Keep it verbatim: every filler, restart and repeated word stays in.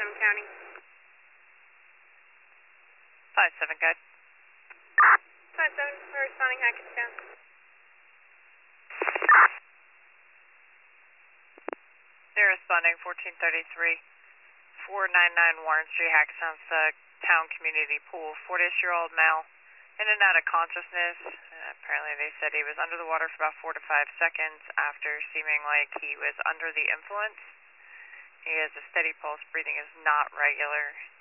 Macomb County. five seven, guide. five seven, we're responding Hackettstown. They're responding fourteen thirty-three, four ninety-nine Warren Street, Hackettstown's uh, town community pool. forty-ish-year-old male, in and out of consciousness. Uh, apparently they said he was under the water for about four to five seconds after seeming like he was under the influence. He has a steady pulse, breathing is not regular.